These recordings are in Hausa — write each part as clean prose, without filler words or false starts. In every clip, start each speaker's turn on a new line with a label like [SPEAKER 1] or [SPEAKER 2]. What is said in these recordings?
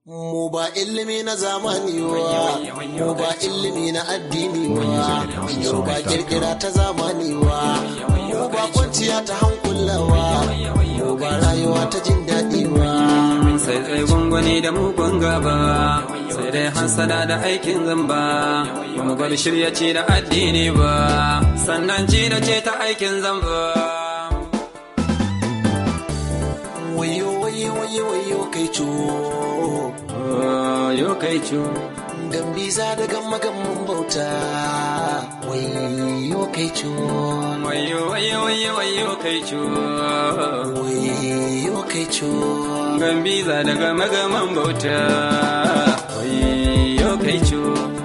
[SPEAKER 1] Mu ba ilimi na zamani wa, mu ba ilimi na addini wa, yau ba kirkira ta zamani wa, mu ba kwanciya ta hankulawa, mu ba rayuwa ta jin daɗi wa.
[SPEAKER 2] Sai dai gwangwani da mugun gaba, sai dai hansada da aikin zamba, mu bar shirya ce da addini ba, sannan ci da ce ta aikin zamba.
[SPEAKER 1] Wayo wayo wayo wayo kai co.
[SPEAKER 2] Yo kai co.
[SPEAKER 1] Gambiza da gamma gamman bauta. Wayo kai co.
[SPEAKER 2] Wayo wayo wayo wayo kai co.
[SPEAKER 1] Wayo kai co.
[SPEAKER 2] Gambiza da gamma gamman bauta. Wayo kai co.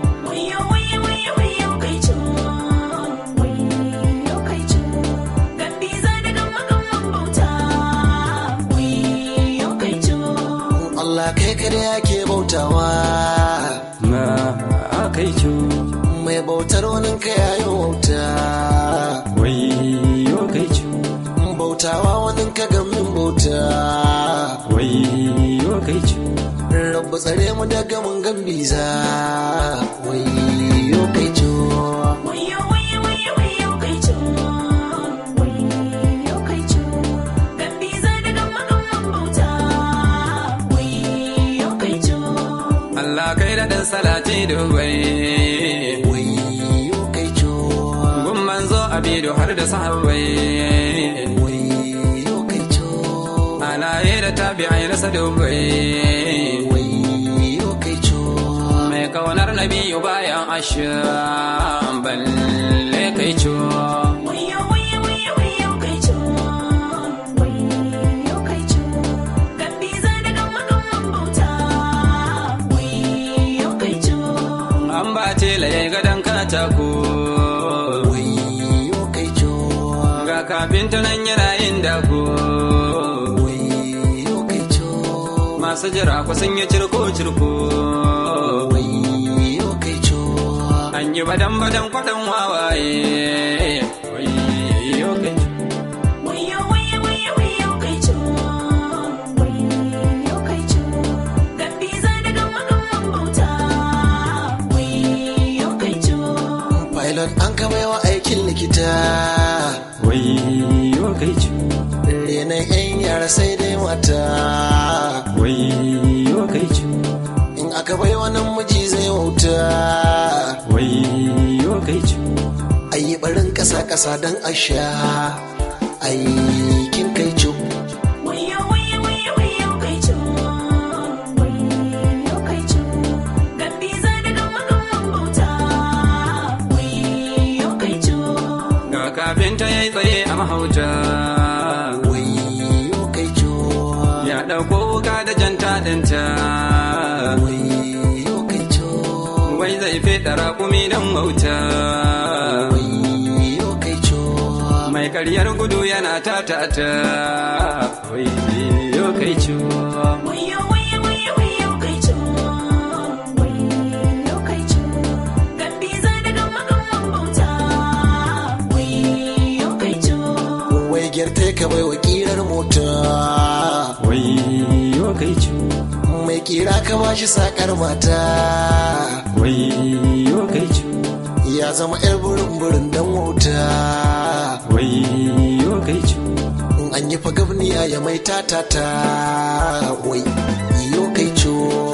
[SPEAKER 2] Allah kai kada yake bautawa ma kai cu
[SPEAKER 1] mai bautar wani ka yayin wauta
[SPEAKER 2] wayo kai cu
[SPEAKER 1] bautawa wani ka gamin bauta
[SPEAKER 2] wayo kai cu
[SPEAKER 1] rabba tsare mu daga mun gambiza wayo kai cu
[SPEAKER 2] Allah kai da dan salati dubai
[SPEAKER 1] wayo kai co
[SPEAKER 2] gun manzo abidu har da sahabbai
[SPEAKER 1] wayo kai co
[SPEAKER 2] alaye da tabi'ai na sadubai
[SPEAKER 1] wayo kai co
[SPEAKER 2] mai kaunar nabiyu bayan asham balle kai co tela ya gadon katako
[SPEAKER 1] wayo kai co
[SPEAKER 2] ga kafinta nan yana yin dako
[SPEAKER 1] wayo kai co
[SPEAKER 2] masu jira ku sun yi cirko-cirko
[SPEAKER 1] wayo kai co
[SPEAKER 2] an yi badan-badan kwaɗan wawaye wayo kai co
[SPEAKER 1] an kama yawa aikin likita
[SPEAKER 2] wayo kai cu
[SPEAKER 1] renan yan yara sai dai mata
[SPEAKER 2] wayo kai cu
[SPEAKER 1] in aka bai wani miji zai wauta
[SPEAKER 2] wayo kai cu
[SPEAKER 1] ayi barin kasa-kasa don a sha aikin kai cu
[SPEAKER 2] kafinta ya yi tsaye a mahauta
[SPEAKER 1] wayo kai co
[SPEAKER 2] ya ɗauko wuka da janta ɗinta
[SPEAKER 1] wayo kai co
[SPEAKER 2] wai zai feɗa raƙumi don wauta
[SPEAKER 1] wayo kai co
[SPEAKER 2] mai karyar gudu yana tatata wayo kai co
[SPEAKER 1] gyarta ka bai wa kirar mota
[SPEAKER 2] wayo kai cu
[SPEAKER 1] mai kira ka ba shi sakar mata
[SPEAKER 2] wayo kai cu
[SPEAKER 1] ya zama yar burin dan wauta
[SPEAKER 2] wayo kai cu
[SPEAKER 1] in an yi fagabniya ya mai tatata wayo kai cu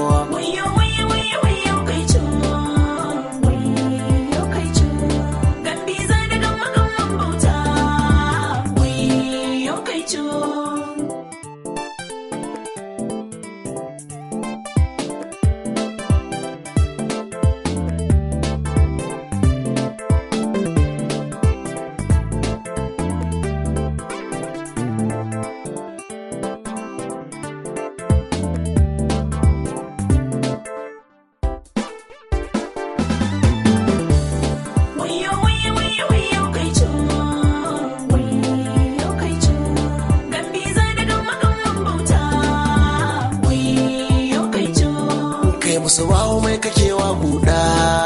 [SPEAKER 1] musu bawo mai kakewa buɗa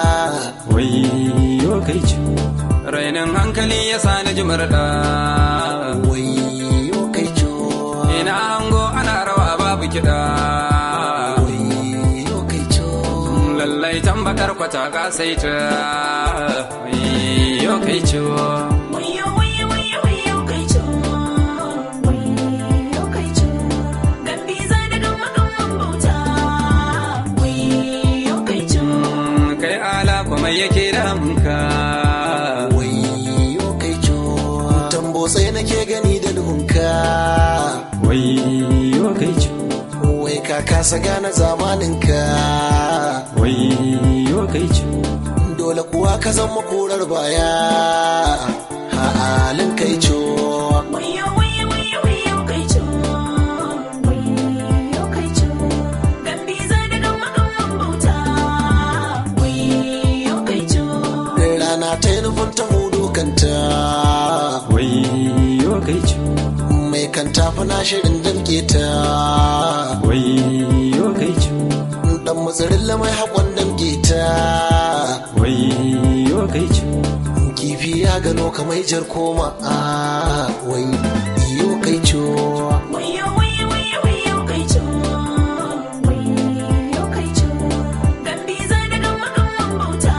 [SPEAKER 2] wayo kai cu rainin hankali ya sa na ji murɗa
[SPEAKER 1] wayo kai co
[SPEAKER 2] ina hango ana rawa babu kiɗa mai tambakar kwata kasaita wayo kai ciwo
[SPEAKER 3] wayo wayo wayo wayo kai ciwo wayo kai ciwo gambiza daga magamman bauta wayo kai ciwo
[SPEAKER 2] kai ala kuma yake damunka
[SPEAKER 1] wayo kai ciwo tambo sai nake gani da duhunka
[SPEAKER 2] wayo kai ciwo
[SPEAKER 1] wai ka kasa gane zamaninka
[SPEAKER 2] wayo kai ciwo
[SPEAKER 1] dole kuwa ka zama korar baya halin kai ciwo
[SPEAKER 3] wayo wayo wayo wayo kai ciwo wayo kai ciwo gambiza daga magamman bauta wayo kai ciwo
[SPEAKER 1] rana ta yi nufin ta hudu kanta
[SPEAKER 2] wayo kai ciwo
[SPEAKER 1] mai kanta fana shirin damke ta
[SPEAKER 2] wayo kai ciwo
[SPEAKER 1] dan matsarin lamai haƙon damke ta
[SPEAKER 2] wayo kai ciwo
[SPEAKER 1] kifi ya gano kamar jar koma wai iyo kai ciwo
[SPEAKER 3] wayo wayo wayo wayo kai ciwo wayo kai ciwo gambiza daga magamman bauta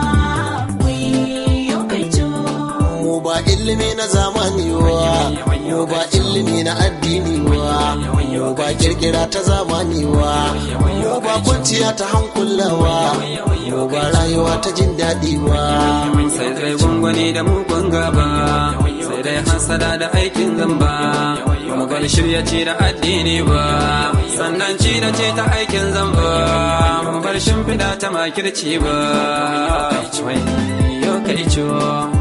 [SPEAKER 3] wayo kai ciwo
[SPEAKER 1] mu ba ilimi na zamani wa mu ba ilimi na addini wa mu ba kirkira ta zamani wa mu ba kwanciya ta hankulawa mu ba rayuwa ta jin daɗi wa
[SPEAKER 2] sai dai gwangwani da mugun gaba sai dai hasada da aikin zamba mu bar shirya ci da addini ba sannan ci da ce ta aikin zamba mu bar shimfiɗa ta makirci ba wayo kai ciwo